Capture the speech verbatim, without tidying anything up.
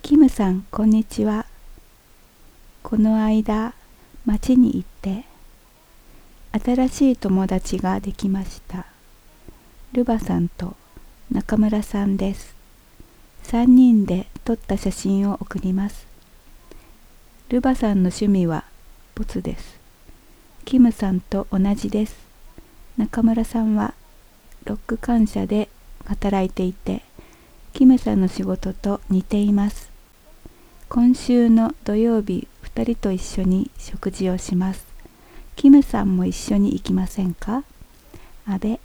キムさん、こんにちは。この間、町に行って、新しい友達ができました。ルバさんと中村さんです。さんにんで撮った写真を送ります。ルバさんの趣味はボツです。キムさんと同じです。中村さんはロック官社で働いていて、キムさんの仕事と似ています。今週の土曜日、ふたりと一緒に食事をします。キムさんも一緒に行きませんか？阿部